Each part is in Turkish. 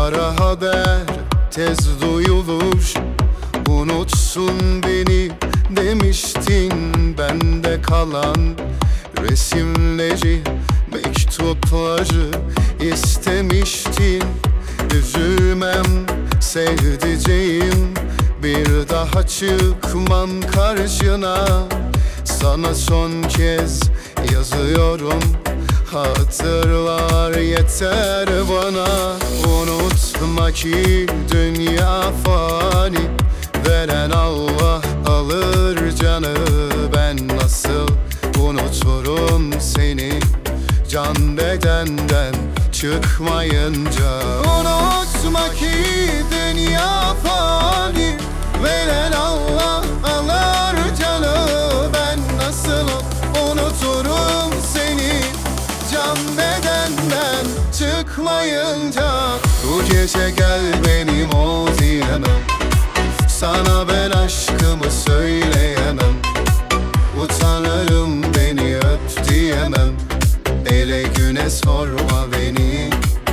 Kara haber tez duyulur, unutsun beni demiştin. Bende kalan resimleri, mektupları istemiştin. Üzülmem sevdiceğim, bir daha çıkmam karşına. Sana son kez yazıyorum, hatırlar yeter bana. Unutma ki dünya fani, veren Allah alır canı. Ben nasıl unuturum seni, can bedenden çıkmayınca. Unutma ki dünya fani, veren Allah alır canı. Ben nasıl unuturum seni, can bedenden çıkmayınca. Bu gece gel benim ol diyemem, sana ben aşkımı söyleyemem. Utanırım beni öp diyemem, ele güne sorma beni.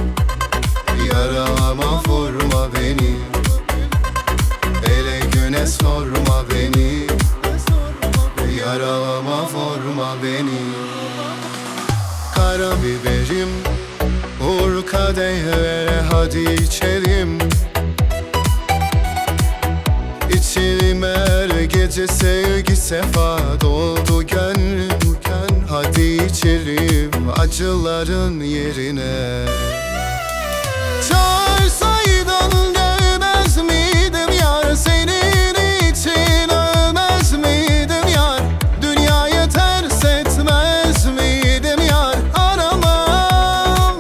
Yaralama vurma beni, ele güne sorma beni. Yaralama vurma beni. Kara biberim, vur kadehre hadi içelim. İçelim her gece, sevgi sefa doldu gönlüm. Hadi içelim acıların yerine. Çağırsaydın gelmez miydim yar, senin için ölmez miydim yar? Dünyayı ters etmez miydim yar? Aramam,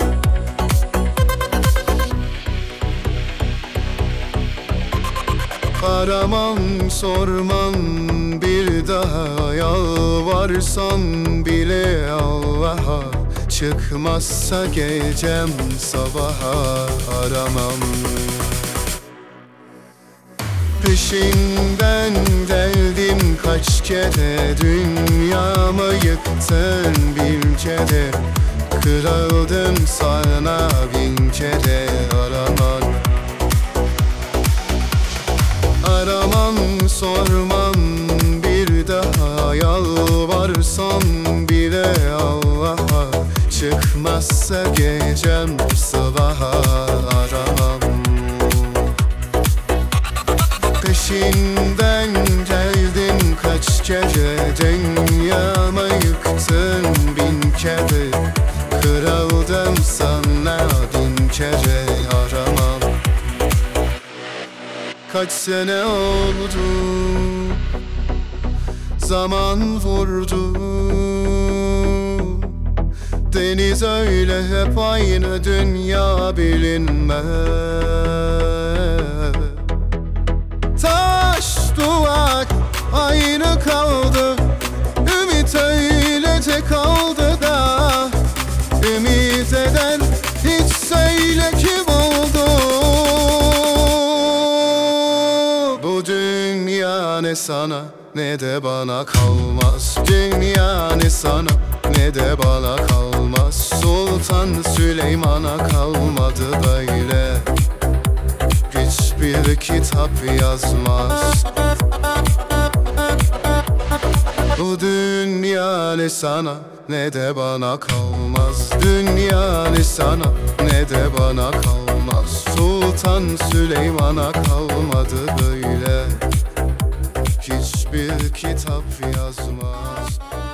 aramam, sormam bir daha. Yalvarsam bile Allah'a, çıkmazsa gecem sabaha. Aramam, peşinden geldim kaç kere. Dünyamı yıktın bir kere, kırıldım sana bin kere. Aramam, aramam, sormam bir daha. Yalvarsam bile Allah'a, çıkmazsa gecem sabaha. Aramam, peşinden geldim kaç kere. Dünyamı yıktın bin kere, kırıldım sana bin kere. Aramam, kaç sene oldu, zaman vurdu. Deniz öyle hep aynı, dünya bilinmez. Taş duvar aynı kaldı, ümit öylece kaldı da. Ümit eden hiç söyle kim oldu? Bu dünya ne sana ne de bana kalmaz. Dünya ne sana ne de bana kalmaz. Sultan Süleyman'a kalmadı böyle, hiçbir kitap yazmaz. Bu dünya ne sana ne de bana kalmaz. Dünya ne sana ne de bana kalmaz. Sultan Süleyman'a kalmadı böyle, hiçbir kitap yazmaz.